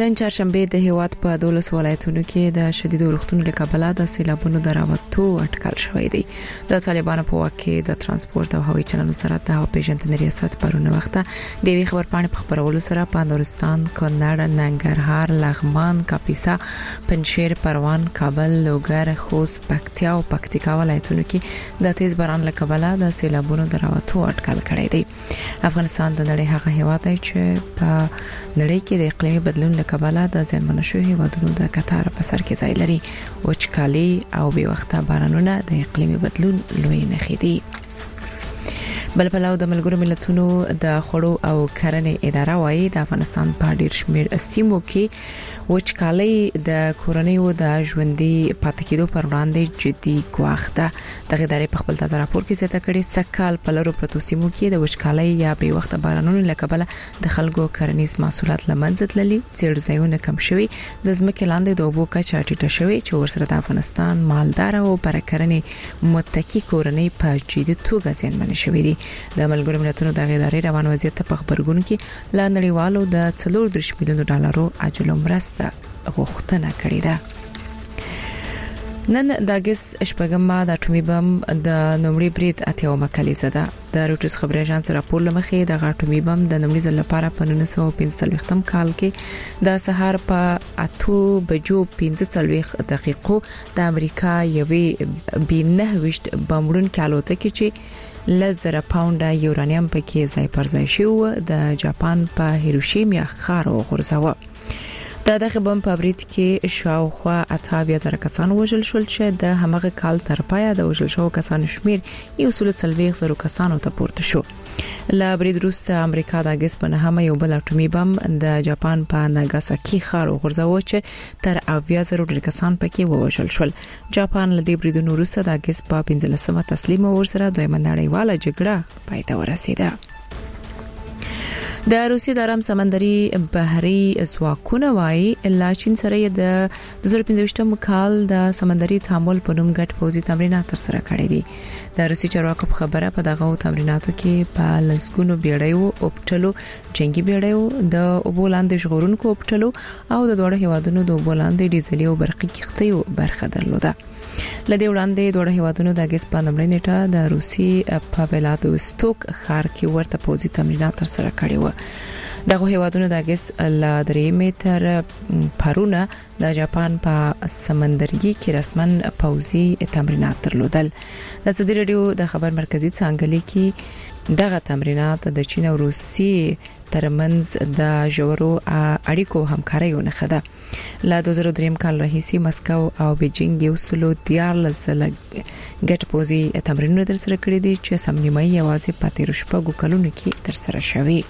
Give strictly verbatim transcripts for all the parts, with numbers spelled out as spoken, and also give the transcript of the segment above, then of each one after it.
نن چهارشنبه د هیواد په دولس ولایتونو کې د شدید اورښتونو له کبله د سیلابونو دراوتو اټکل شوې دي. د طالبانو په واک کې د ترانسپورت او هوایي چلند وزارت د هوا پیژندنې ریاست پرونه وخته د وی خبر پاڼې په خبرولو سره په نورستان، کونړ، ننګرهار، لغمان، کاپیسا، پنجشیر، پروان، کابل، لوګر، خوست، پکتیا او پکتیکا ولایتونو کې د تیز باران له کبله د سیلابونو دراوتو اټکل کړی دی. افغانستان د نړۍ هغه هیواد دی چې په نړۍ کې د اقلیمي بدلون له کبله د زیانمن شویو هیوادونو د قطار په سر کې ځای لري. وچکالي او بې وخته بارانونه د اقلیمي بدلون لوی نښې دي. بل پلاو د ملګرو ملتونو د خړو او کرنې اداره وايي د افغانستان په ډیر شمیر سیمو کې وچکالي د کورنیو د ژوندۍ پاتې کېدو پر وړاندې جدي ګواښ ده. دغه ادارې په خپل تازه راپور کې زیاته کړې سکهال په لرو پروتو سیمو کې د وچکالي یا بې وخته بارانونو له کبله د خلکو کرنیز محصولات لمنځه تللي، څېړ ځایونه کم شوي، د ځمکې لاندې د اوبو کچه ټیټه شوې چې ورسره د افغانستان مالدار او پر کرنې متکی کورنۍ په جدي توګه زیانمن شوې دي. د ملګرو ملتونو د ادارې روان وضعیت په خبرګون کې لا نړیوالو د څلور دېرش میلیون ډالرو عاجله مرسته غوښتنه کړې ده. نن د اگست شپږمه د اټومي بم د نومړي برید اتیاومه کلیزه ده. د روټس خبري اژانس راپور لمخې د اټومي بم د نومړي ځل لپاره په نولس سوه پنځه څلوېښتم کال کې د سهار په اتو بجو پنځه څلوېښت دقیقو د امریکا یوې بي نه وشت بمړون کالوته کې چې لزر پاونډه یورانیم پکې ځای پر ځای شو د جاپان په هیروشیما ښار وغورځاوه. د دغه بم په برید کې شاوخوا اتاویا زره کسان وژل شول چې د همغه کال تر پایه د وژل شوو کسانو شمیر یو سل څلوېښت زره کسانو ته پورته شو. له برید وروسته امریکا د اگست په نهمه یو بل اټومي بم د جاپان په ناګاساکي ښار وغورځاوه چې تر اویا زره ډیر کسان پکې ووژل شول. جاپان له دې بریدونو وروسته د اگست په پنځلسمه تسلیم ورسره دویمه نړیواله جګړه پای ته ورسیده. د روسیې د آرام سمندري بحري ځواکونه وايي لا چین سره د دوه زره پنځه کال د سمندري تعامل په نوم ګډ پوځي تمرینات تر سره کړي دي. د روسي چارواکو په خبره په دغه تمریناتو کې په لسګونو بیړیو اوپټلو، جنگي بیړیو، د اوبولاندې ژغورونکو اوپټلو او د دوه هیوادونو د اوبولاندې ډیزلي او برقي کښتیو برخه درلوده. لدې وړاندې دوه هیوادونو د اگست په نومړۍ نیټه د روسي په ولادوستوک ښار کې ورته پوځي تمرینات تر سره کړي وو. دغه هیوادونو د اگست ل درې متر پرونه د جاپان په سمندرګي کې رسمن پوځي تمرینات درلودل. د صدر رادیو د خبر مرکزی څنګه کې دغه تمرینات د چین او روسي ترمنځ د ژورو اړیکو همکاري ونه خده. له دوه زره درې کال راهیسي مسکو او بیجینګ یو سلو دیارلس ګټ پوزي تمرینونه تر سره کړی دي چې سمنیمای یوازې په تیر شپږو کلونو کې تر سره شوی.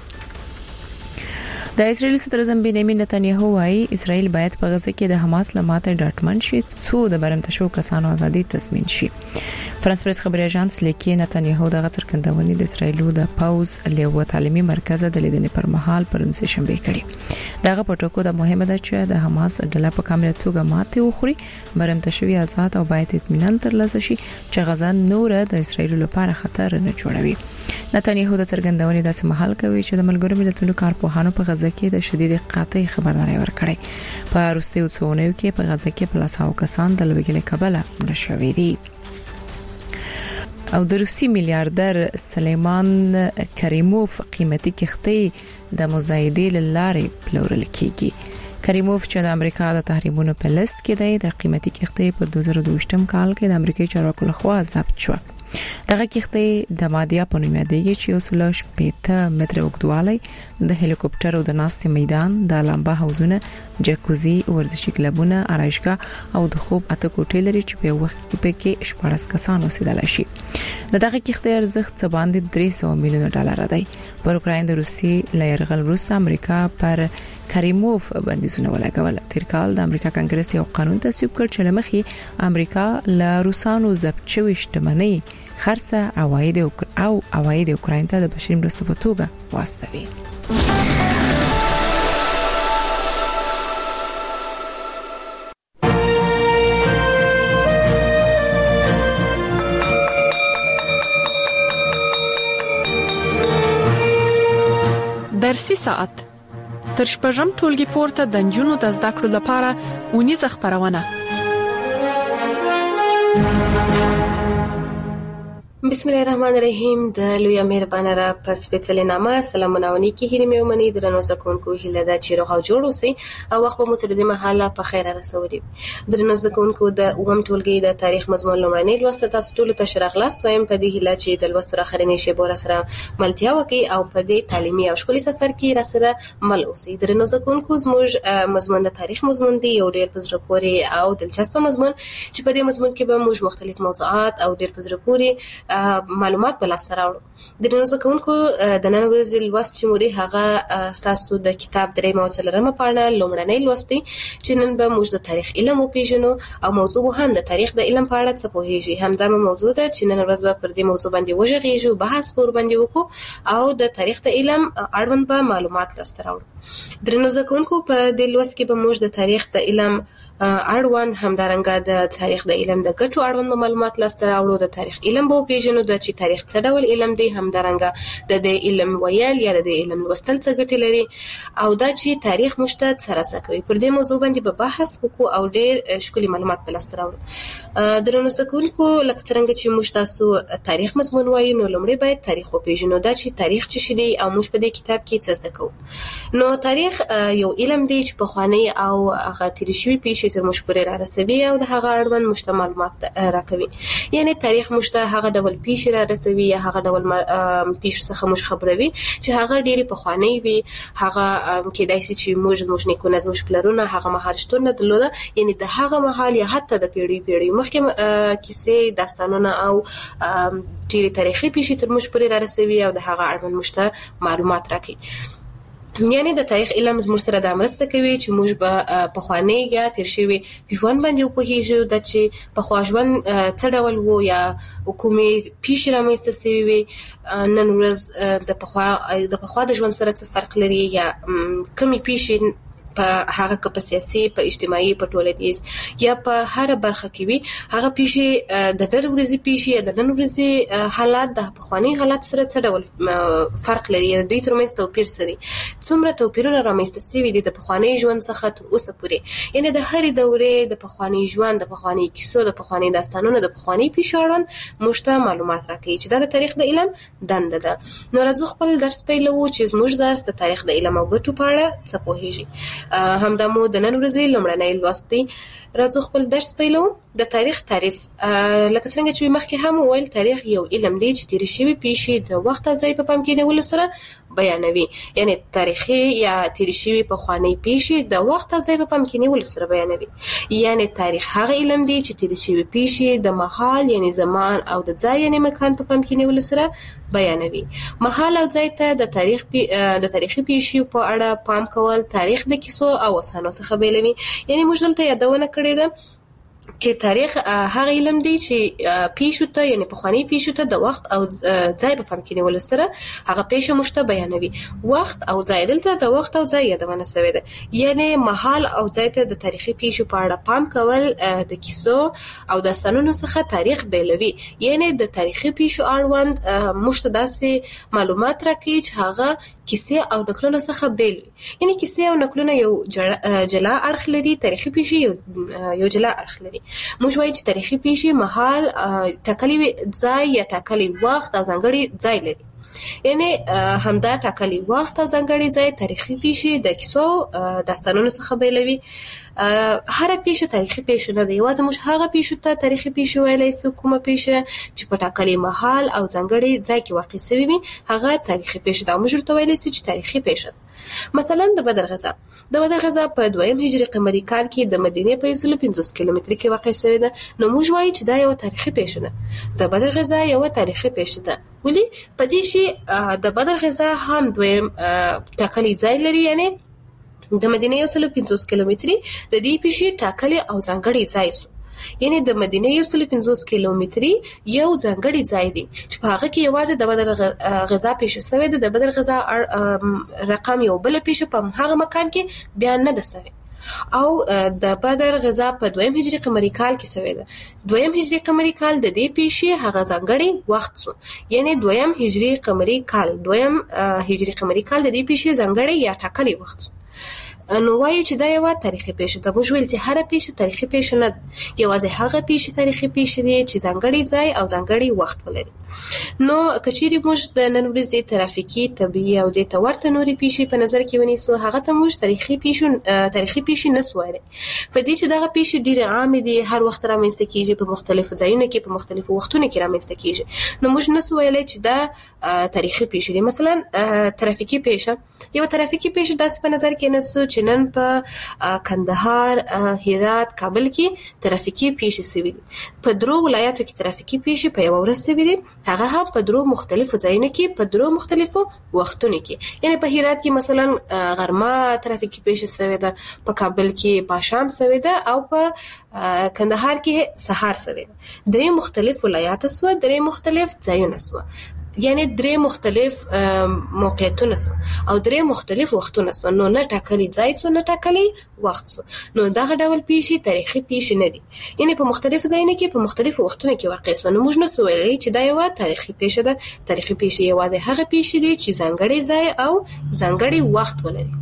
د اسرایل صدر اعظم بنیامین نتنیاهو وايي اسرایل باید په غزه کې د حماس لماته ډاټمن شي څو د برمته شو کسانو ازادي تضمین شي. فرانس پریس خبري اژانس لیکي نتنیاهو د څرګندونې د اسرایلو د پاوز له تعلیمي مرکز د لیدنې پر مهال پرونسه شنبه کړي. دغه پټوکو د مهمه ده چې د حماس ډله په کامله توګه ماته وخوري، برمته شوی آزاد او باید اطمینان ترلاسه شي چې غزه نور د اسرایلو لپاره خطر نه جوړوي. نتنیاهو د څرګندونې داسې مهال کوي چې د ملګرو ملتونو کارپوهانو په غزه کې د شدید قحطۍ خبرداري ورکړي. په وروستیو څو اونیو کې په غزه کې په لاسو کسان د لوګي کبله مړه شوي دي. او د روسي میلیارډر سلیمان کریموف قیمتي کښتۍ د مزایدې لارې پلورل کیږي. کریموف چې د امریکا د تحریمونو په لیست کې دی د قیمتي کښتۍ په دوه زره دوه کال کې د امریکایي چارواکو لخوا ضبط شو. دغه کښتۍ د مادیا په نوم یادېږي چې اوس له شپږ متره اوږدوالی، د هلیکوپټر او د ناستې میدان، د لامبا حوضونه، جکوزي، ورزشي کلبونه، آرایشګاه او د خوب اته کوټې لري چې په وخت کې پکې شپږ کسان اوسېدل شي. د دغه کښتۍ ارزښت څه باندې درې سوه میلیونه ډالر دی. پر اوکراین د روسي له یرغل وروسته امریکا پر کریموف بندیزونه ولګول. تیر کال د امریکا کانګرس یو قانون تصویب کړ چې لمخې امریکا له روسانو ضبط شوی شتمنۍ خرڅه عواید او عواید اوکراین ته د بشري مرستو په توګه واستوي. درسي ساعت تر شپږم ټولګي پورته د نجونو د زده کړو لپاره ونیزه خبرونه. بسم الله الرحمن الرحیم. د لوی مهربانه را پس سپیڅلې نامه سلامونه ونی کی هیله مې ومني درنو زکونکو هیله دا چې روغ او جوړ اوسئ او وخت په متردي محله په خیر رسولي. درنو زکونکو د اوم ټولګي د تاریخ مضمون لومړنی لوست تاسو ټول ته شرح لاست وایم په دې هیله چې د لوست راخرنې شی بور سره ملتیا وکي او په دې تعلیمي او شکولي سفر کې را سره مل اوسئ. درنو زکونکو زموږ مضمون د تاریخ مضمون دی یو ډېر پزره پوري او دلچسپ مضمون چې په دې مضمون کې به موږ مختلف موضوعات او ډېر پزره پوري معلومات په لاس راوړو. د نن ورځې کوونکو د نن ورځې لوست چې مو دی هغه تاسو د کتاب درې موصلرمه پاڼه لومړنۍ لوست دی چې نن به موږ د تاریخ علم وپیژنو او موضوع هم د تاریخ د علم په اړه څه پوهیږي. همدا موضوع ده چې نن ورځ به پر دې موضوع باندې وژغېږو، بحث پر باندې وکړو او د تاریخ د علم اړوند به معلومات لاس راوړو. د نن ورځې کوونکو په دې لوست کې به موږ د تاریخ د علم اړوند همدارنګه د تاریخ د علم د ګټو اړوند معلومات لاسته راوړو. د تاریخ علم به پیژنو د چې تاریخ څه ډول علم دی، همدارنګه د دې علم ویل یا د علم لوستل څه ګټې لري او دا چې تاریخ مشته سره څه کوي. پر دې موضوع باندې به بحث وکړو او ډېر ښکلي معلومات په لاسته راوړو. درنو زده کوونکو لکه څنګه چې موږ تاسو تاریخ مضمون وایو نو لومړی باید تاریخ وپیژنو. دا چې تاریخ څه شی دی او موږ په دې کتاب کې څه زده کوو. نو تاریخ یو علم دی چې په خواني او هغه تیر شوی پیښې تر موږ پورې را رسوي او د هغه اړوند مشته معلومات راکوي. یعنی تاریخ مشته هغه ډول پیښې را رسوي یا هغه ډول پیښو څخه موږ خبروي چې هغه ډېری په خواني وي، هغه کېدای شي چې موږ موږ نه کو نه زموږ پلرونه هغه مهال شتون نه درلوده، یعنی د هغه مهال یا حتی د پیړۍ پیړۍ مخکې کیسې داستانونه او ډېری تاریخي پیښې تر موږ پورې را رسوي او د هغه اړوند مشته معلومات راکوي. یعنی د تاریخ علم زموږ سره د مرسته کوي چې موږ په خواني یا تیر شوی ژوند باندې وپوهیږو د چې په خوا ژوند څه ډول وو یا کومې پیښې رامنځته شوې وي، نن ورځ د پخوا د پخوا د ژوند سره څه فرق لري یا کومې پیښې په هغه کې په سیاسي، په اجتماعي، په ټولنیز یا په هر برخه کې وي. هغه پیښې د نن ورځې پیښې د نن ورځې حالات د پخواني حالات سره څه ډول فرق لري، دوی ترمنځ توپیر څه دی، څومره توپیرونه رامنځته شوي دي د پخواني ژوند څخه تر اوسه پورې. یعنی د هرې دورې د پخواني ژوند، د پخواني کیسو، د پخواني داستانونو، د پخواني پیښو اړوند مشته معلومات راکوي چې دا د تاریخ د علم دنده ده. نو راځو خپل درس پیلوو چې زموږ درس د تاریخ د علم او ګټو په اړه څه پوهیږي. همدا مو د نن ورځې لومړنۍ لوست دی. راځو خپل درس پیلو. د تاریخ تعریف لکه څنګه چې مخکې هم وویل، تاریخ یو علم دی چې تیر شوی پیښې د وخت او ځای په پام کې نیولو سره بیانوي. یعنی تاریخي یا تیر شوی په خواني پیښې د وخت او ځای په پام کې نیولو سره بیانوي. یعنی تاریخ هغه علم دی چې تیر شوی پیښې د محل یعنی زمان او د ځای یعنی مکان په پام کې نیولو سره بیانوي. محل او ځای ته د تاریخ پی... د تاریخي پیښې په اړه پام کول تاریخ د کیسو او افسانو څخه بیلوي. یعنی موږ دلته یادونه کړې ده چې تاریخ هغه علم دی چې پیښو ته یعنی پخوانی پیښو ته د وخت او ځای په پام کې نیول سره هغه پیښه مشته بیانوي. وخت او ځای دلته د وخت او ځای یادونه شوی ده. یعنی محل او ځای ته د تاریخي پیښو په اړه پام کول د کیسو او داستانونو څخه تاریخ بیلوي. یعنی د تاریخي پیښو اړوند مشته داسې معلومات راکړي چې هغه کیسې او نقلونه څخه بیل وي. یعنی کیسې او نقلونه یو جلا اړخ لري، تاریخي پیښې یو یو جلا اړخ لري. موږ وایو چې تاریخي پیښې محل ټاکلي ځای یا ټاکلي وخت او ځانګړي ځای لري. یعنی همدا ټاکلي وخت او ځانګړي ځای تاریخي پیښې د کیسو داستانونو څخه بیلوي. هر پیښه تاریخي پیښه نه ده، یوازې موږ هغه پیښو ته تاریخي پیښه ویلای شو کومه پیښه چې په ټاکلي محل او ځانګړي ځای کې واقع شوی وي، هغه تاریخي پیښه ده. موږ ورته ویلای شو چې تاریخي پیښه ده. مثلا د بدر غزا د بدر غزا په دویم هجري قمري کال کې د مدینې په یو سل پنځوس کیلومتر کې واقع شوې ده. نو موږ وایو چې دا یو تاریخي پیښه ده. د بدر غزا یو تاریخي پیښه ده. ولې په دې شي د بدر غزا هم دویم ټاکلي ځای لري. یعنی د مدینې یو سل پنځوس کیلومتري د دې پیښې ټاکلي او ځانګړي ځای شو. یعنی د مدینې یو سل پنځوس کیلومتري یو ځانګړي ځای دی چې په هغه کې یوازې د بدر غزا پیښه شوې ده. د بدر غزا رقم یو بل پیښه په هغه مکان کې بیان نه ده شوی. او د بدر غزا په دویم هجري قمري کال کې شوې ده. دویم هجري قمري کال د دې پیښې هغه ځانګړي وخت شو. یعنی دویم هجري قمري کال دویم هجري قمري کال د دې پیښې ځانګړي یا ټاکلي وخت شو. نو وایو چې دا یو تاریخي پیښه ده. موږ ویل چې هر پیښه تاریخي پیښه نه یوازې هغه پیښه تاریخي پیښه دي چې ځانګړي ځای او ځانګړي وخت ولري. نو کچېری موږ د نن ورځې ترافیکي طبيعي او د تورته نوري پیښې په نظر کې ونیسو هغه ته موږ تاریخي پیښه تاریخي پیښه نسوایره. په دې چې دا پیښه ډیره عامه دي هر وخت رامنځته کیږي په مختلفو ځایونو کې په مختلفو وختونو کې رامنځته کیږي نو موږ نسوایله چې دا تاریخي پیښه دي. مثلا ترافیکي پیښه یو ترافیکي پیښه داسې په نظر کې نسو چې نن په کندهار، هرات، کابل کې ترافیکي پیښې سوي دي. په درو ولایتو کې ترافیکي پیښې په یو ورځ سوي دي هغه هم په درو مختلفو ځایونو کې په درو مختلفو وختونو کې. یعنی په هرات کې مثلا غرمه ترافیکي پیښه سوي ده، په کابل کې په شام سوي ده او په کندهار کې سهار سوي ده. درې مختلف ولایات سو، درې مختلف ځایونه سو، یعنی درې مختلف موقعیتونه سو او درې مختلف وختونه سو. نو نه ټاکلي ځای سو نه ټاکلي وخت سو. نو دغه ډول پیښې تاریخي پیښې نه دي، یعنی په مختلفو ځایونو کې په مختلفو وختونو کې واقع سو. نو موږ نه سو ویلای چې دا یو تاریخي پیښه ده. تاریخي پیښه یوازې هغه پیښې دي چې ځانګړي ځای او ځانګړي وخت ولري.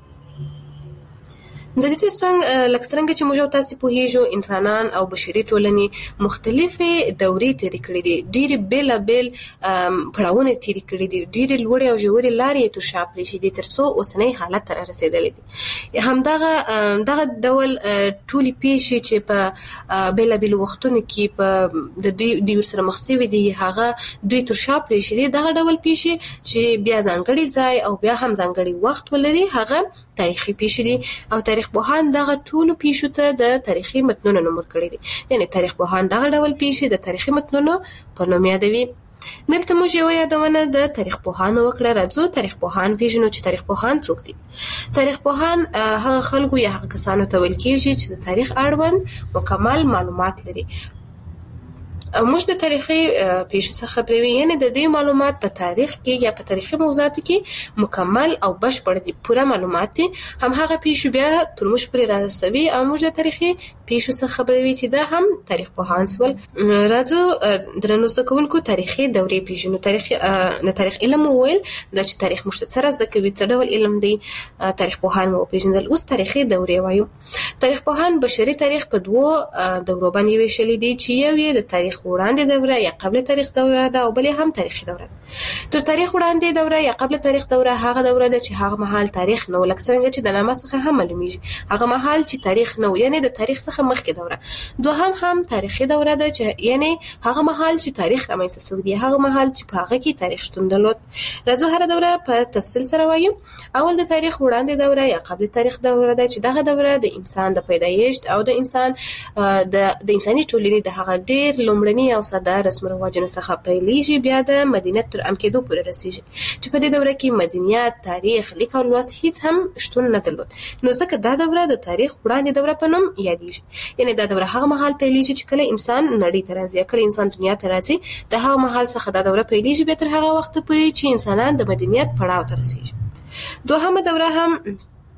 د دې څنګه لکه څنګه چې موږ تاسو په هیجو انسانان او بشري ټولنې مختلفه دورې تیرې کړې دي، ډېر بیل بیل پړاوونه تیرې کړې دي، ډېر لوړې او ژورې لارې ته شاپلې شي دي ترڅو اوسنۍ حالت ته رسیدلې دي. همدغه دغه ډول ټولي پیښې چې په بیل بیل وختونو کې په د دې سره مخ شوي دي هغه دوی تر شاپلې شي دي. دغه ډول پیښې چې بیا ځانګړي ځای او بیا هم ځانګړي وخت ولري هغه تاریخي پیښې دي. او تاریخ پوهان دغه ټولو پیښو ته د تاریخي متنونو نوم ورکړی دی، یعنی تاریخ پوهان دغه ډول پیښې د تاریخي متنونو په نوم یادوي. دلته موږ یو یادونه د تاریخ پوهانو وکړه. راځو تاریخ پوهان پیژنو چې تاریخ پوهان څوک دي. تاریخ پوهان هغه خلکو یا هغه کسانو ته ویل کېږي چې د تاریخ اړوند مکمل معلومات لري. موږ د تاریخي پیښو څخه خبرې یعنی د دې معلومات په تاریخ کې یا په تاریخي موضوعاتو کې مکمل او بشپړ دي، پوره معلومات دي. هم هغه پیښو بیا تر موږ پورې راسوي او موږ د تاریخي پیښو څخه خبرې چې دا هم تاریخ پوهان سول. راځو درنو زده کوونکو تاریخي دورې پیژنو. تاریخ د تاریخ علم وویل دا چې تاریخ موږ سره زده کوي څه ډول علم دی. تاریخ پوهان مو پیژندل. اوس تاریخي دورې وایو. تاریخ پوهان بشري تاریخ په دوه دورو باندې ویشل دي چې یو یې د تاریخ وړاندې دوره یا قبل تاریخ دوره ده او بل هم تاریخي دوره. تر تاریخ وړاندې دوره یا قبل تاریخ دوره هغه دوره ده چې هغه مهال تاریخ نو لکه څنګه چې د نامه څخه هم معلومیږي هغه مهال چې تاریخ نو یعنی د تاریخ څخه مخکې دوره. دوهم هم تاریخي دوره ده چې یعنی هغه مهال چې تاریخ رامنځته شوی دی، هغه مهال چې په هغه کې تاریخ شتون درلود. راځو هر دوره په تفصیل سره وایو. اول د تاریخ وړاندې دوره یا قبل تاریخ دوره ده چې دغه دوره د انسان د پیدایښت او د انسان د د انساني ټولنې د هغه ډېر لومړني او ساده رسم رواجونو څخه پیلېږي بیا د مدینت تر ام کېدو پورې رسیږي چې په دې دوره کې مدنیت، تاریخ، لیک او لوست هیڅ هم شتون نه درلود. نو ځکه دا دوره د تاریخ وړاندې دوره په نوم یادېږي. یعنی دا دوره هغه مهال پیلېږي چې کله انسان نړۍ ته راځي، کله انسان دنیا ته راځي، د هغه مهال څخه دا دوره پیلېږي بیا تر هغه وخت پورې چې انسانان د مدنیت پړاو ته رسیږي. دوهمه دوره هم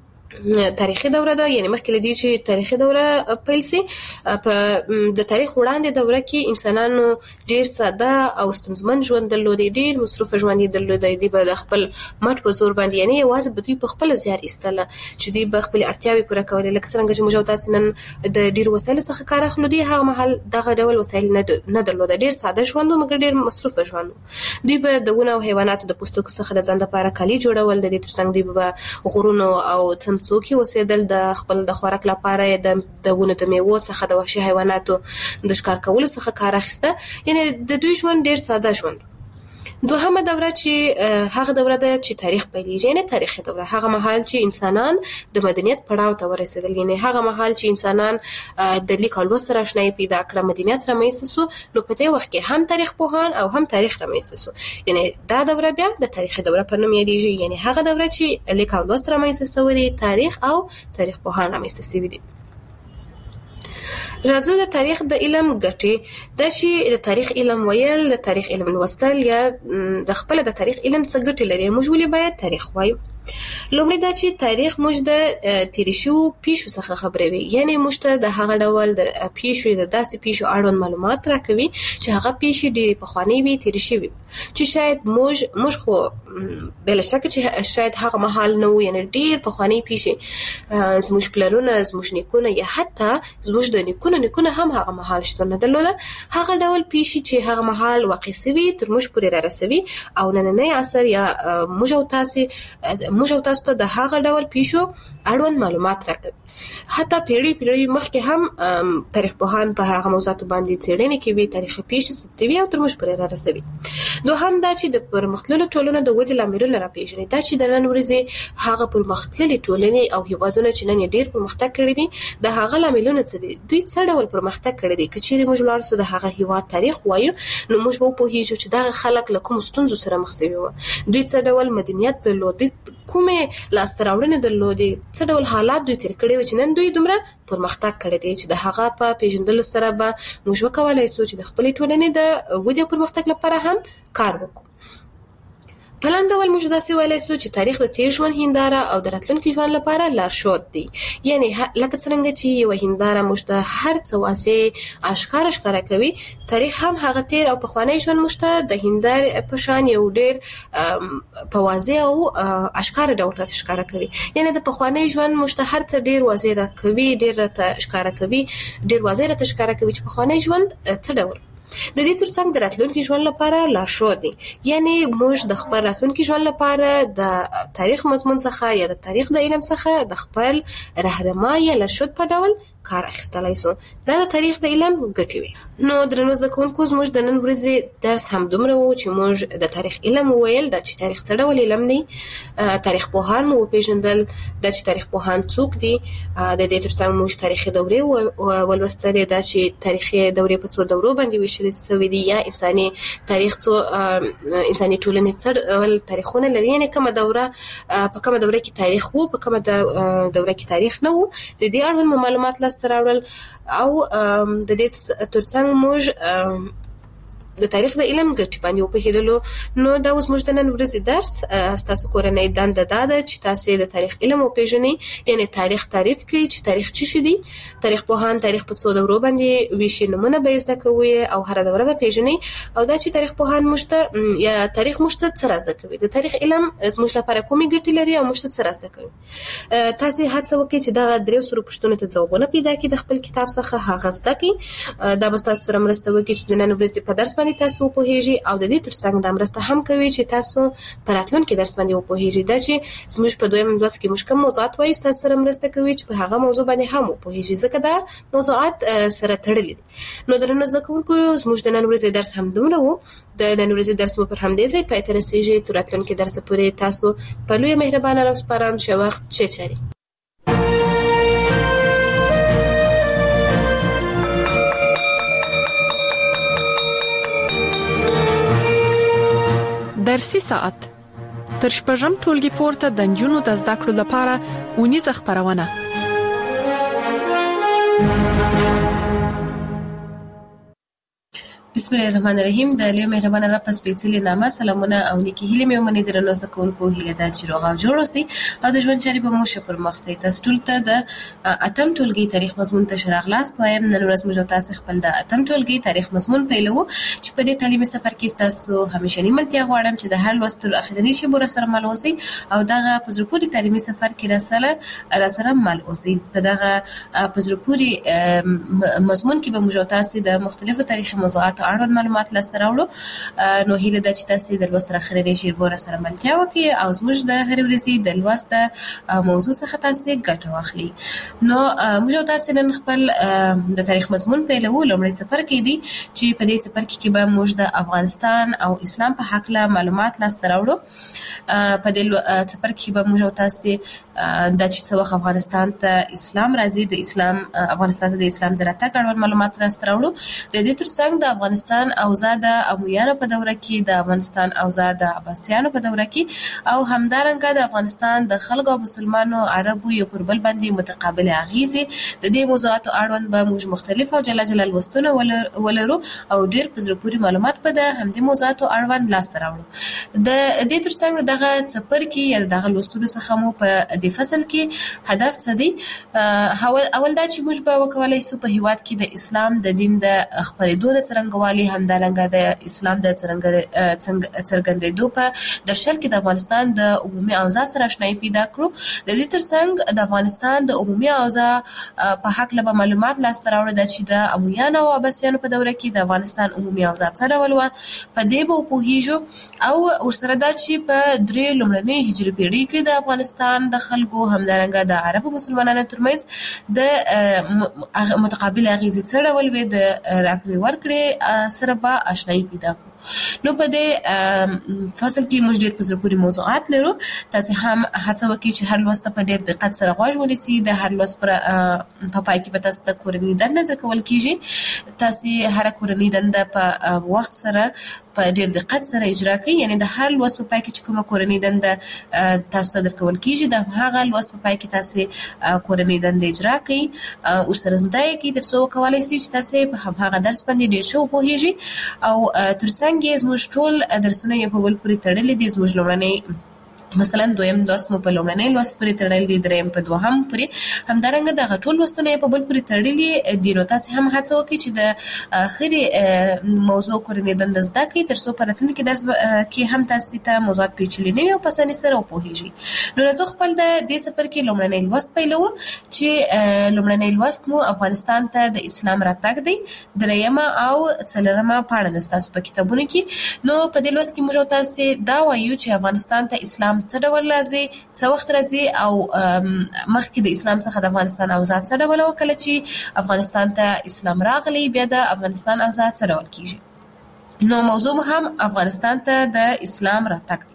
تاریخي دوره ده، یعنی مخکې لدی چې تاریخي دوره پیل سي. په د تاریخ وړاندې دوره کې انسانانو ډیر ساده او ستونزمن ژوند درلود، ډیر مصروف ژوند درلود. دی په خپل مټ په زور باندې یعنی یوازې به دوی په خپل زیار ایستله چې دوی به خپل اړتیاوې پوره کولې. لکه څنګه چې موږ تاسو نن د ډیر وسایل څخه کار اخلو، دی هغه مهال دغه ډول وسایل نه درلود، ډیر ساده ژوند مګر ډیر مصروف ژوند. دوی به د ونه او حیواناتو د پوستکو څخه د ځان لپاره کالي جوړول، د دې ترڅنګ دوی به غرونو او څوکي وسیدل د خپل د خوراک لپاره د دونه د میوو څخه د وحشي حیواناتو د ښکار کولو څخه کار اخیسته. یعنی د دوی ژوند ډیر ساده ژوند. دوهمه دوره چې هغه دوره ده چې تاریخ پیلېږي، یعنی تاریخي دوره، هغه مهال چې انسانان د مدنیت پړاو ته ورسېدل، یعنی هغه مهال چې انسانان د لیک او لوست سره آشنایي پیدا کړه، مدنیت رامنځته شو. نو په دې وخت کې هم تاریخ پوهان او هم تاریخ رامنځته شو. یعنی دا دوره بیا د تاریخي دوره په نوم یادېږي. یعنی هغه دوره چې لیک او لوست رامنځته شوی دی، تاریخ او تاریخ پوهان رامنځته شوي دي. راځو د تاریخ د علم ګټې. دا چې د تاریخ علم ویل، د تاریخ علم لوستل یا د خپل د تاریخ علم څه ګټې لري. موږ ولې باید تاریخ وایو؟ لومړی دا چې تاریخ موږ د تیر شو پیښو څخه خبروي، یعنی موږ ته د هغه ډول د پیښو د داسې پیښو اړوند معلومات راکوي چې هغه پیښې ډېرې پخوانۍ وي، تیر شوي چې شاید موږ موږ خو بلا شک چې شاید هغه مهال نه و، یعنی ډېر پخوانۍ پیښې زموږ پلرونه، زموږ نیکونه یا حتی زموږ د نیکونو نیکونه هم هغه مهال شتون نه درلوده. هغه ډول پیښې چې هغه مهال واقع شوي تر موږ پورې را رسوي او نننی عصر یا موږ او تاسو موږ او تاسو ته د هغه ډول پیښو اړوند معلومات راکوي. حتی پیړۍ پیړۍ مخکې هم تاریخ پوهان په هغه موضوعاتو باندې څېړنې کوي، تاریخي پیښې ثبتوي او تر موږ پورې را رسوي. دوهم دا چې د پرمختللو ټولنو د ودې لاملونه راپېژني، دا چې د نن ورځې هغه پرمختللې ټولنې او هیوادونه چې نن یې ډېر پرمختګ کړی دي د هغه لاملونه څه دي، دوی څه ډول پرمختګ کړی دی. که چیرې موږ لاړ شو د هغه هیواد تاریخ وایو نو موږ به وپوهیږو چې دغه خلک له کومو ستونزو سره مخ شوي وو، دوی څه ډول مدنیت درلود، کومې لاسته راوړنې درلودې، څه ډول حالات دوی تیر کړي وو چې نن دوی دومره پرمختګ کړی دی چې د هغه په پیژندلو سره به موږ وکولای شو چې د خپلې ټولنې د ودې او پرمختګ لپاره هم کار وکړو. په لنډ ډول موږ داسې ویلی شو چې تاریخ د تیر ژوند هنداره او د راتلونکي ژوند لپاره لارښود دی. یعنی لکه څرنګه چې یوه هنداره موږ ته هر څه واضح اشکاره ښکاره کوي، تاریخ هم هغه تیر او پخوانی ژوند موږ ته د هندارې په شان یو ډېر په واضح او اشکاره ډول راته ښکاره کوي. یعنی د پخوانی ژوند موږ ته هر څه ډېر واضح راکوي، ډېر راته ښکاره کوي، ډېر واضح راته ښکاره کوي چې پخوانی ژوند څه ډول. د دې ترڅنګ د راتلونکي ژوند لپاره لارښود دی. یعنی موږ د خپل راتلونکي ژوند لپاره د تاریخ مضمون څخه یا د تاریخ د علم څخه د خپل رهنما یا لارښود په ډول کار اخیستلای شو. دا د تاریخ د علم ګټې وي. نو درنو زده کوونکو، زموږ د نن ورځې درس هم دومره و چې موږ د تاریخ علم وویل، دا چې تاریخ څه ډول علم دی، تاریخ پوهان مو وپېژندل، دا چې تاریخ پوهان څوک دي، د دې ترڅنګ موږ تاریخي دورې ولوستلې، دا چې تاریخي دورې په څو دورو باندې ویشل شوي دي، یا انساني تاریخ څو انساني ټولنې څه ډول تاریخونه لري، یعنې کومه دوره په کومه دوره کې تاریخ وو، په کومه دوره کې تاریخ نه وو. د دې اړوند معلومات لاسته راوړل او د دې ترڅنګ موږ د تاریخ د علم ګټې باندې وپوهېدلو. نو دا اوس موږ د نن ورځې درس ستاسو کورنۍ دنده دا ده چې تاسې د تاریخ علم وپېژنئ، یعنې تاریخ تعریف کړئ چې تاریخ څه شی دی. تاریخ پوهان تاریخ په څو دورو باندې ویشي، نومونه به یې زده کوئ او هره دوره به پېژنئ. او دا چې تاریخ پوهان موږ ته یا تاریخ موږ ته څه را زده کوي، د تاریخ علم زموږ لپاره کومې ګټې لري او موږ ته څه را زده کوي. تاسې هڅه وکړئ چې دغه درې سرو پوښتنو ته ځوابونه پیدا کړئ د خپل کتاب څخه، هغه زده کړئ. دا به ستاسو سره مرسته وکړي چې د نن ورځې په درس باندې تاسو وپوهېږئ، او د دې ترڅنګ دا مرسته هم کوي چې تاسو په راتلونکي درس باندې وپوهېږئ. دا چې زموږ په دویم لوست کې موږ کوم موضوعات وایو، ستاسو سره مرسته کوي چې په هغه موضوع باندې هم وپوهېږئ، ځکه دا موضوعات سره تړلي دي. نو درنو زده کوونکو، زموږ د نن ورځې درس هم دومره و. د نن ورځې درس مو پر همدې ځای پای ته رسېږي. تر راتلونکي درسه پورې تاسو په لویه مهربانه راوسپارم. ښه وخت، ښې چارې. درسي ساعت تر شپږم ټولګي پورته د نجونو د زده کړو لپاره اونیزه خپرونه. بسم الله الرحمن الرحیم. د لوی مهربانه رب په سپېڅلي نامه سلامونه او نیکی هیلې مې ومنئ. درنو زده کوونکو، هیله ده چې روغ او جوړ اوسئ او د ژوند چارې به مو ښه پر مخ ځي. تاسو ټول ته د اتم ټولګي تاریخ مضمون ته ښه راغلاست وایم. نن ورځ موږ تاسو خپل د اتم ټولګي تاریخ مضمون پیلوو چې په دې تعلیمي سفر کې ستاسو همیشني ملتیا غواړم چې د هر لوست تر اخرنۍ شیبو سره مل اوسئ او دغه په زړه پورې تعلیمي سفر کې راسره راسره مل اوسئ. په دغه په زړه پورې مضمون کې به موږ تاسو د مختلفو تاریخي موضوعاتو اړوند معلومات لاسته راوړو. نو هیله ده چې تاسو د لوست اخرنۍ شیبو سره ملتیا وکړئ او زموږ د هر ورځې د لوست موضوع څخه تاسو ګټه واخلئ. نو موږ تاسو نن خپل د تاریخ مضمون پیلوو. لومړی څپرکی کې دي چې په دې څپرکی کې به موږ د افغانستان او اسلام په حق له معلومات لاسته راوړو. په دې څپرکی کې به موږ تاسو د چې څو وخت افغانستان ته اسلام راځي، د اسلام افغانستان ته د اسلام د راتګ اړوند معلومات لاسته راوړو. د دې ترڅنګ د افغانستان افغانستان اوضاع د امویانو په دوره کې د افغانستان اوضاع د عباسیانو په دوره کې او همدارنګه د افغانستان د خلکو او مسلمانانو عربو یو پر بل باندې متقابل اغیزې د دې موضوعاتو اړوند به موږ مختلف او جلا جلا لوستونه ولرو او ډیر په زړه پورې معلومات په د همدې موضوعاتو اړوند لاسته راوړو. د دې ترڅنګ دغه څپرکي یا دغه لوستلو څخه مو په دې فصل کې هدف څه دی؟ اول دا چې موږ به وکولای شو په هیواد کې د اسلام د دین د خپرېدو د څرنګوالي همدارنګه د اسلام د څرګندېدو په درشل کې د افغانستان د عمومي اوضاع سره آشنایي پیدا کړو. د دې ترڅنګ د افغانستان د عمومي اوضاع په حق له معلومات لاسته راوړل چې د امویانو او عباسیانو په دوره کې د افغانستان عمومي اوضاع څه ډول و، په دې به وپوهیږو او ورسره دا چې په درې لومړنۍ هجري پیړۍ کې د افغانستان د خلکو همدارنګه د عربو مسلمانانو ترمنځ د متقابل اغیزې څه ډول وي د راکړې ورکړې سره به آشنایي پیدا کړو. نو په دې فصل کې موږ ډېر په زړه پورې موضوعات لرو. تاسو هم هڅه وکړئ چې هر لوست په ډېر دقت سره غوږ ونیسئ. د هر لوست پر په پای کې به تاسو ته کورنۍ دنده درکول کیږي. تاسو هر کورنۍ دنده په وخت سره په ډېر دقت سره اجرا کړئ. یعنی د هر لوست په پای کې چې کومه کورنۍ دنده تاسو ته درکول کیږي د هغه لوست په پای کې تاسو کورنۍ دنده اجرا کړئ او سره زده کړئ تر څو وکولای شئ چې تاسو په هغه درس باندې ډېر ښه وپوهیږئ او ترڅنګ کې زموږ ټول درسونه یې په بل پورې تړلي دي. زموږ لومړنۍ مثلا دویم لوست مو په لومړنۍ لوست پورې تړلی دی، دریم په دوهم پورې، همدارنګه دغه ټول لوستونه یې په بل پورې تړلي دي. نو تاسو هم هڅه وکړئ چې د اخري موضوع کورنۍ دنده زده کړئ تر څو په راتلونکي درس کې هم تاسو ته موضوعات پیچلي نه وي او په اسانۍ سره وپوهیږئ. نو راځو خپل د دې څپرکي لومړنۍ لوست پیلوو چې لومړنۍ لوست مو افغانستان ته د اسلام راتګ دی، دریمه او څلورمه پاڼه ستاسو په کتابونو کې. نو په دې لوست کې موږ تاسو دا وایو چې افغانستان ته اسلام څه ډول راځي، څه وخت راځي او مخکې د اسلام څخه د افغانستان اوضاع څه ډول و، کله چې افغانستان ته اسلام راغلی بیا د افغانستان اوضاع څه ډول کیږي. نو موضوع هم افغانستان ته د اسلام راتګ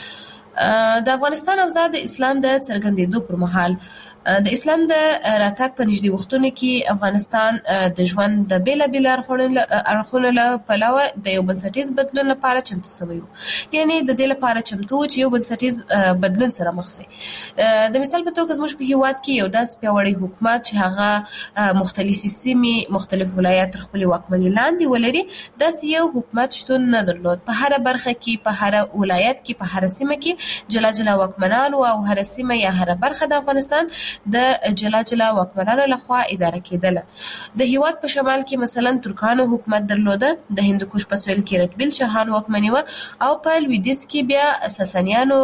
دی. د افغانستان اوضاع د اسلام د څرګندېدو پر مهال د اسلام د راتګ په نږدې وختونو کې افغانستان د ژوند د بیلابیل اړخونو له پلوه د یو بنسټیز بدلون لپاره چمتو شوی و. یعنی د دې لپاره چمتو چې یو بنسټیز بدلون سره مخ شي. د مثال په توګه زموږ په هیواد کې یو داسې پیاوړی حکومت چې هغه مختلفې سیمې مختلف ولایات تر خپلې واکمنۍ لاندې ولري، داسې یو حکومت شتون نه درلود. په هره برخه کې، په هره ولایت کې، په هره سیمه کې جلا جلا واکمنان او هره سیمه یا هره برخه د افغانستان د جلا جلا واکمنانو لخوا اداره کېدله. د هیواد په شمال کې مثلا ترکانو حکومت درلوده، د هندوکش په سویل کې رتبیل شاهان واکمني و او په لویدیځ کې بیا ساسانیانو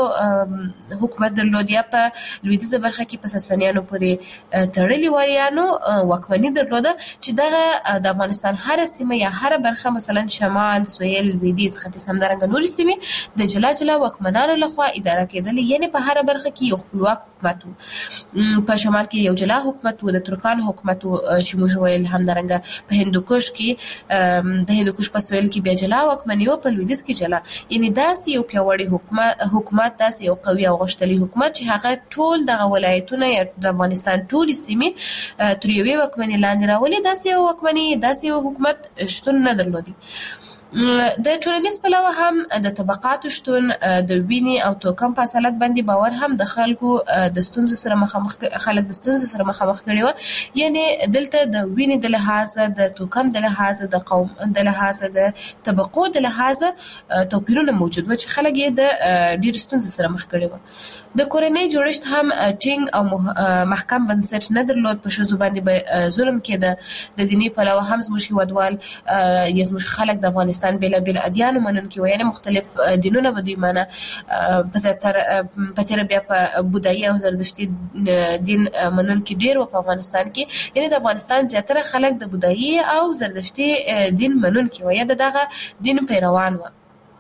حکومت درلود، یا په لویدیځه برخه کې په ساسانیانو پورې تړلي وریانو واکمني درلوده چې دغه د افغانستان هر سیمه یا هر برخه مثلا شمال، سویل، لویدیځ، ختیځ همدارنګه نورې سیمې د جلا جلا واکمنانو لخوا اداره کېدلې. یعنی په هر برخه کې یو خپلواک حکومت و. په شمال کې یو جلا حکومت و، د ترکانو حکومت و چې موږ ویل، همدارنګه په هندوکش کې د هندوکش په سویل کې بیا جلا واکمني و، په لویدیځ کې جلا. یعنی داسې یو پیاوړی حکومت حکومت داسې یو قوي او غښتلی حکومت چې هغه ټول دغه ولایتونه یا د افغانستان ټولې سیمې تر یوې واکمنۍ لاندې راولي، داسې یو واکمني داسې یو حکومت شتون نه درلودي. د ټولنیز پلوه هم د طبقاتو شتون، د وینې او توکم په اصالت باندې باور هم د خلکو د ستونزو سره مخامخ خلک د ستونزو سره مخامخ کړي و. یعنی دلته د وینې د لحاظه، د توکم د لحاظه، د قوم د لحاظه، د طبقو د لحاظه توپیرونه موجود و چې خلک یې د ډېر ستونزو سره مخ کړي و. د کورنۍ جوړښت هم ټینګ او محکم بنسټ نه درلود. په ښځو باندې به ظلم کېده. د دیني پلوه هم زموږ هیوادوال یا زموږ خلک د افغانستان بیلابیل ادیانو منونکي وو، یعنی مختلف دینونه به دوی منه. په زیاتره په تېره بیا په بودایي او زردشتي دین منونکي ډېر وو په افغانستان کې. یعنی د افغانستان زیاتره خلک د بودایي او زردشتي دین منونکي وو یا د دغه دین پیروان وو.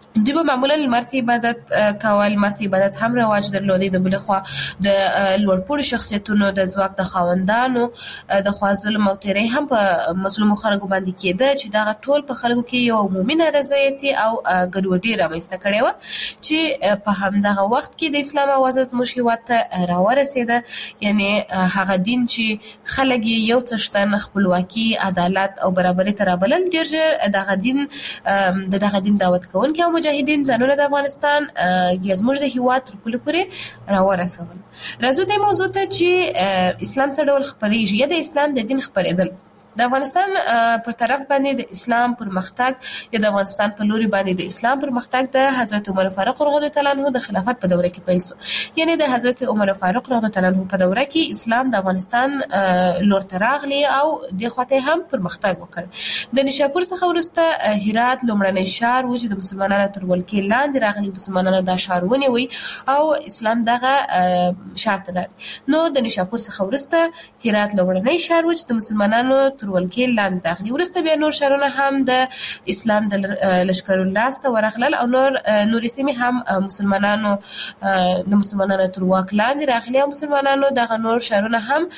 دوی به معمولا لمرته عبادت کول، لمرته عبادت هم رواج درلودي. د بل خوا د لوړپوړو شخصیتونو د ځواک د خاوندانو د خوا ظلم او تیری هم په مظلومو خلکو باندې کېده چې دا ټول په خلکو کې یو عمومي نارضایتي او ګډوډي رامنځته کړې وه چې په همدغه وخت کې د اسلام اواز زموږ هېواد ته راورسېده. یعنی هغه دین چې خلک یې یو څه شتن خپلواکي، عدالت او برابري ته رابلل، ډېر ژر دغه دین د دغه دین دعوت کوونکي او مجاهدین ځانونه د افغانستان یا زموږ د هېواد تر پولې پورې راورسول. راځو دې موضوع ته چې اسلام څه ډول خپرېږي یا د اسلام د دین خپرېدل. د افغانستان پر طرف باندې د اسلام پرمختګ یا د افغانستان په لوري باندې د اسلام پرمختګ د حضرت عمر فاروق رضی الله تعالی عنه د خلافت په دوره کې پیل شو. یعنی د حضرت عمر فاروق رضی الله تعالی عنه په دوره کې اسلام د افغانستان لور ته راغلی او د خواته هم پرمختګ وکړ. د نشاپور څخه وروسته هرات لومړنی ښار و چې د مسلمانانو تر ولکې لاندې راغلي مسلمانانو دا ښار ونیوی او اسلام دغه ښار ته لاړ. نو د نشاپور څخه وروسته هرات لومړنی ښار و چې د مسلمانانو ولکې لاندې راغلي. وروسته بیا نور ښارونه هم د اسلام د لښکرو لاسته ورغلل او نور نورې سیمې هم مسلمانانو د مسلمانانو تر واک لاندې راغلي او مسلمانانو دغه نور ښارونه هم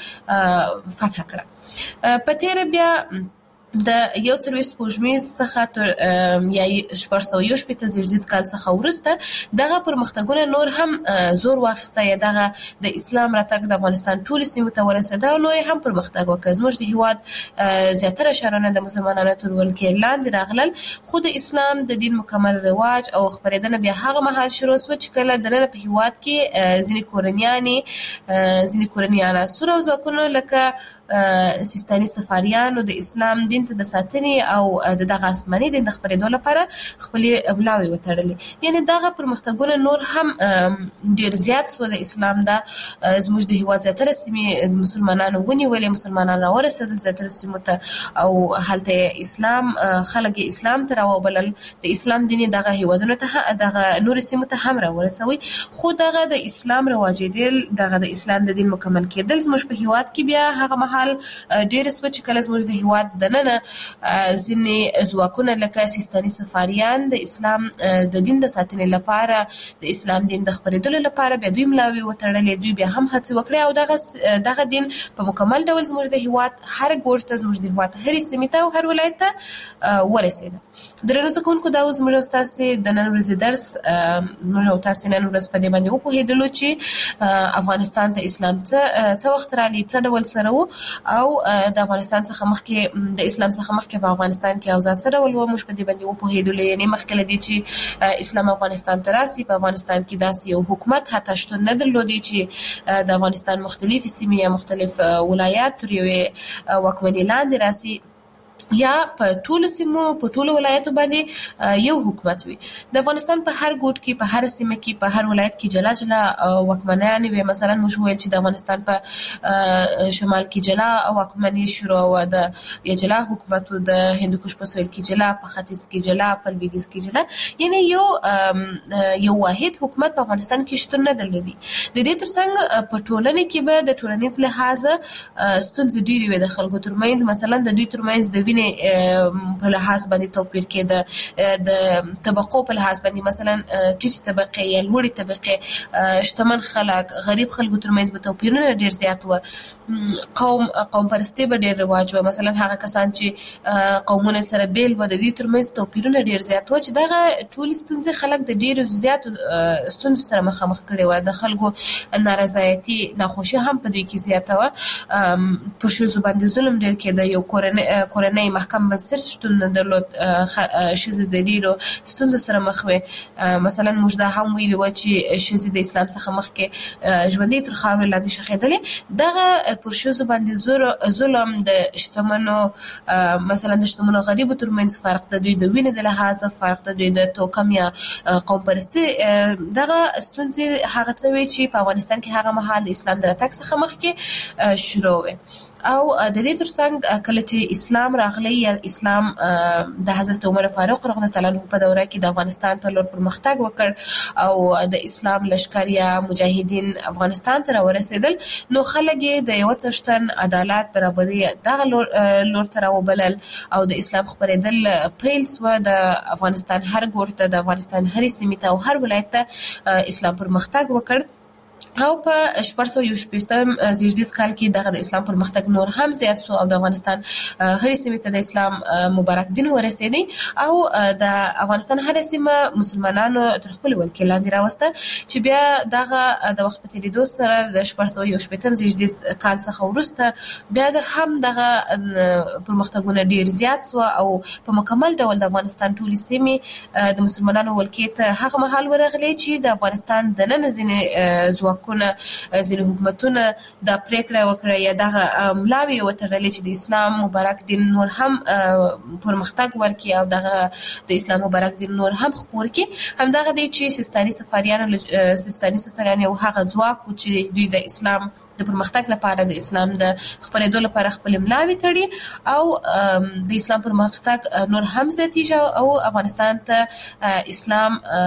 فتح کړه. په تېره بیا د یو څلوېښت سپوږمیز څخه تر یا شپږ سوه یو شپېته زیږدیز کال څخه وروسته دغه پرمختګونه نور هم زور واخیسته یا دغه د اسلام راتګ د افغانستان ټولې سیمو ته ورسېده او نور یې هم پرمختګ وکړ. زموږ د هېواد زیاتره ښارونه د مسلمانانو تر ولکې لاندې راغلل، خو د اسلام د دین مکمل رواج او خپرېدنه بیا هغه مهال شروع شوه چې کله دننه په هېواد کې ځینې کورنیانې ځینې کورني عناصر او ځواکونه لکه سیستاني صفاریانو د اسلام دین ته د ساتنې او د دغه آسماني دین د خپرېدو لپاره خپلې بلاوې وتړلې. یعنی دغه پرمختګونه نور هم ډېر زیات سوه. د اسلام دا زموږ د هېواد زیاتره سیمې مسلمانانو ونیولې، مسلمانان راورسېدل زیاتره سیمو ته او هلته اسلام خلک یې اسلام ته راوبلل. د اسلام دین دغه هېوادونو ته دغه نورې سیمو ته هم راورسوي. خو دغه د اسلام رواجېدل، دغه د اسلام د دین مکمل کېدل زموږ په هېواد کې بیا هغه مهال ډېر سوه چې کله زموږ د هېواد دننه ځینې ځواکونه لکه سیستاني صفاریان د اسلام د دین د ساتنې لپاره، د اسلام دین د خپرېدلو لپاره بیا دوی ملاوې وتړلې. دوی بیا هم هڅې وکړې او دغه دغه دین په مکمل ډول زموږ د هېواد هر ګوټ ته، زموږ د هېواد هرې سیمې ته او هر ولایت ته ورسېده. درنو زده کوونکو، دا اوس زموږ او ستاسې د نن ورځې درس. موږ او تاسې نن ورځ په دې باندې وپوهېدلو چې افغانستان ته اسلام څه څه وخت راغلی، څه ډول سره و او د افغانستان څخه مخکې د اسلام څخه مخکې په افغانستان کې اوضاع څه ډول وه. موږ په دې باندې وپوهېدلو. یعنې مخکې له دې چې اسلام افغانستان ته راسي، په افغانستان کې داسې یو حکومت حتی شتون نه درلودی چې د افغانستان مختلفې سیمې یا مختلف ولایات تر یوې واکمنۍ لاندې راسي یا په ټولو سیمو په ټولو ولایتو باندې یو حکومت وي. د افغانستان په هر ګوټ کې، په هر سیمه کې، په هر ولایت کې جلا جلا واکمنانې وي. مثلا موږ ویل چې د افغانستان په شمال کې جلا واکمني شروع وه، د یا جلا حکومت و، د هندوکش په سویل کې جلا، په ختیځ کې جلا، په لویدیځ کې جلا. یعنی یو یو واحد حکومت په افغانستان کې شتون نه درلودي. د دې ترڅنګ په ټولنه کې به د ټولنیز لحاظه ستونزې ډېرې وې د خلکو ترمنځ. مثلا د دوی ترمنځ د وینې په لحاظ باندې توپیر کېده، د طبقو په لحاظ باندې مثلا ټیټې طبقې یا لوړې طبقې، شتمن خلک، غریب خلکو ترمنځ به توپیرونه ډېر زیات وو. قوم قوم پرستي به ډېر رواج وه. مثلا هغه کسان چې قومونه سره بیل وو، د دوی ترمنځ توپیرونه ډېر زیات وو چې دغه ټولې ستونزې خلک د ډېرو زیاتو ستونزو سره مخامخ کړي وو. د خلکو نارضایتي، ناخوښي هم په دوی کې زیاته وه. پر ښځو باندې ظلم ډېر کېده. یو کورنۍ محکم بنسټ شتون نه درلود. ښځې د ډېرو ستونزو سره مخ وې. مثلا موږ دا هم ویلي وو چې ښځې د اسلام څخه مخکې ژوندۍ تر خاورې لاندې ښخېدلې. دغه پر ښځو باندې ظلم، د شتمنو مثلا د شتمنو غریبو ترمنځ فرق، د دوی د وینې د لحاظه فرق، د دوی د توکم یا قوم پرستي، دغه ستونزې هغه څه وې چې په افغانستان کې هغه مهال د اسلام د راتګ څخه مخکې شروع وې. او د دې ترڅنګ کله چې اسلام راغلی یا اسلام د حضرت عمر فاروق رضی الله تعالی عنہ په دوره کې د افغانستان پر لور پرمختګ وکړ او د اسلام لشکر یا مجاهدین افغانستان ته ورسېدل، نو خلک د یو څښتن عدالت برابري دغه لور لور ته راوبلل او د اسلام خپرېدل پیل سو. د افغانستان هر ګوټ ته، د افغانستان هر سیمې ته او هر ولایت ته اسلام پرمختګ وکړ او په شپږ سوه یو شپږم زیږدیز کال کې دغه د اسلام پرمختګ نور هم زیات شو او د افغانستان هر سیمې ته د اسلام مبارک دین ورسېدی او د افغانستان هر سیمه مسلمانانو تر خپل ولکې لاندې راوسته، چې بیا دغه د وخت په تیریدو سره د شپږ سوه یو شپږم زیږدیز کال څخه وروسته بیا د هم دغه پرمختګونه ډیر زیات شو او په مکمل ډول د افغانستان ټولې سیمې د مسلمانانو ولکې ته هغه مهال ورغلي چې د افغانستان د نن ځینې ځواکونه ځینې حکومتونه دا پریکړه وکړه یا دغه ملاوي وتړلې چې د اسلام مبارک دین نور هم پرمختګ ورکړي او دغه د اسلام مبارک دین نور هم خپور کړي. همدغه دی چې سیستاني سفاریان سیستاني سفاریان یو هغه ځواک و چې دوی د اسلام د پرمختګ لپاره، د اسلام د خپرېدو لپاره خپل ملاوي تړي او د اسلام پرمختګ نور هم زیاتیږي او افغانستان ته اسلام